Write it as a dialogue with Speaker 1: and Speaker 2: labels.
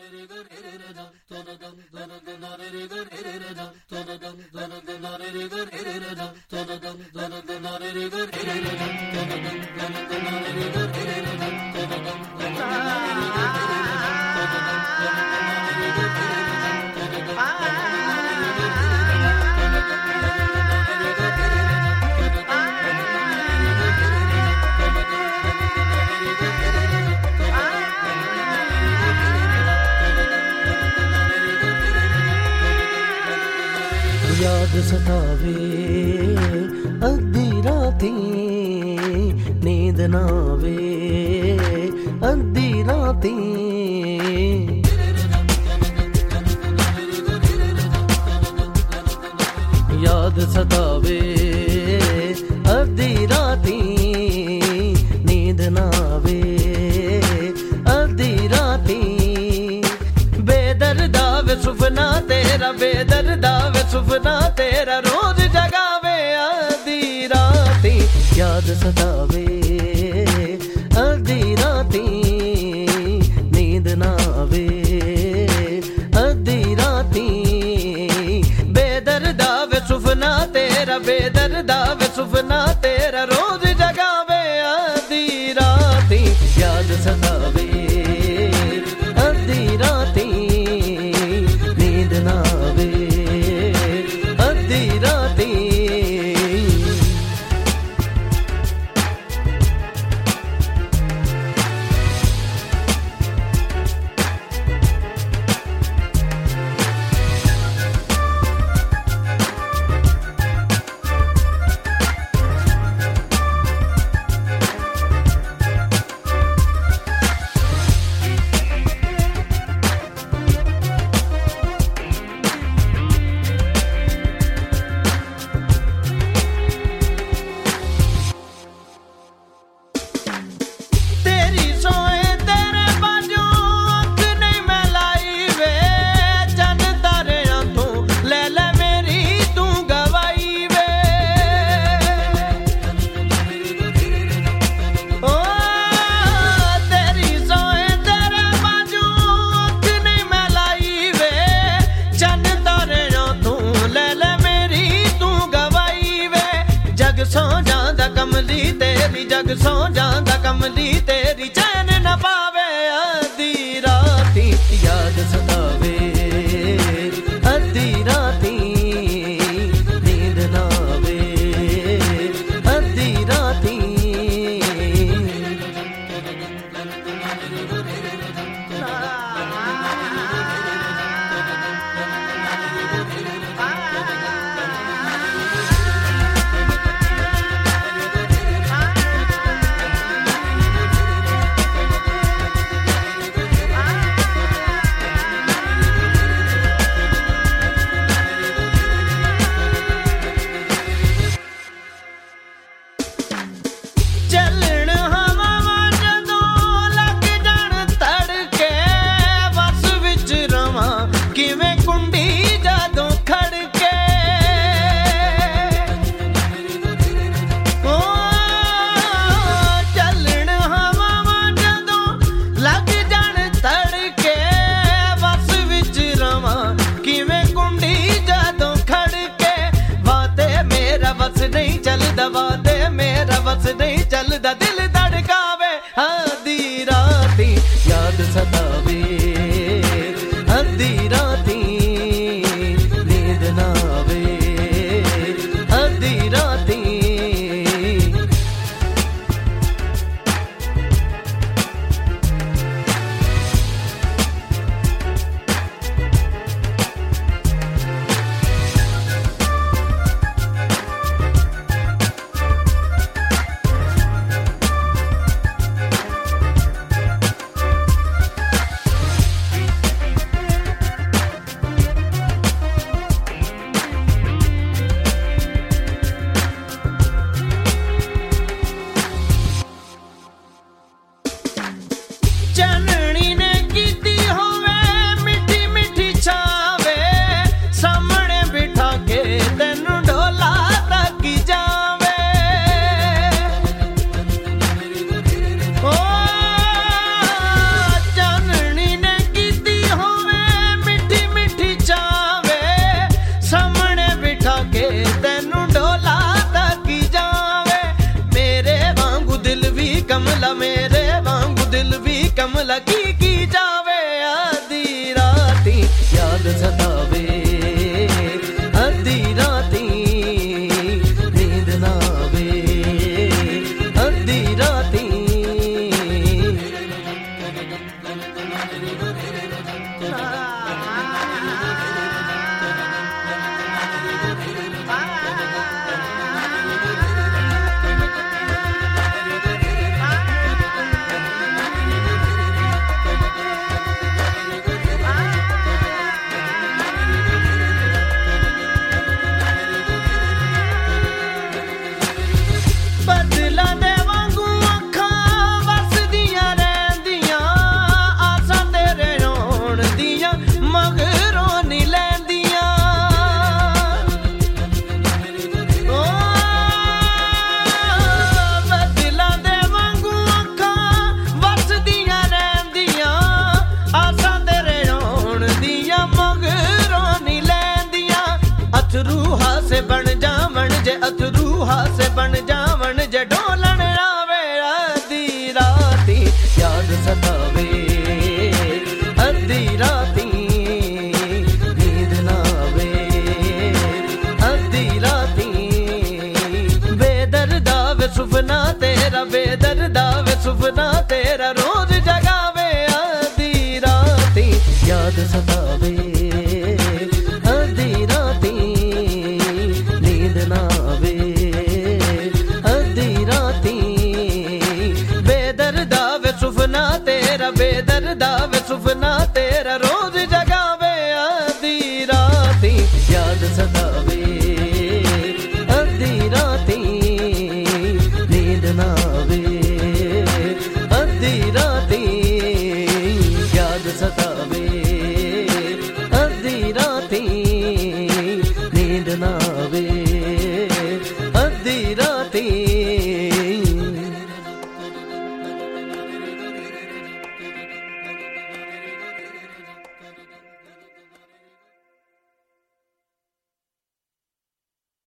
Speaker 1: याद सतावे अद्धी राती नींद ना आवे अद्धी राती याद सतावे अद्धी राती नींद ना आवे अद्धी राती बेदर्दा वे सुपना तेरा बेदर्दा वे सुपना तेरा रोज जगावे आधी राती याद सतावे आधी राती नींद ना आवे आधी राती बेदर्दा वे सुपना तेरा बेदर्दा वे सुपना तेरा रोज जगावे आधी राती याद सतावे आधी राती नींद ना आवे आधी राती जग सो जांदा कमली तेरी चैन न पावे आधी राती याद सतावे आधी राती नींद ना आवे आधी राती नहीं चलदा वादे मेरा बस नहीं चलदा दिल धड़कावे आधी राती याद सतावे आधी राती नींद ना आवे आधी राती भला की जावे आधी राती याद सतावे आधी राती नींद ना आवे आधी राती अथरूहा से बन जावन जे ढोलन आवे आधी राती याद सतावे आधी राती नींद ना आवे आधी राती बेदर्दा वे सुपना तेरा रोज जगावे आधी राती याद सतावे बेदर्दा वे सुपना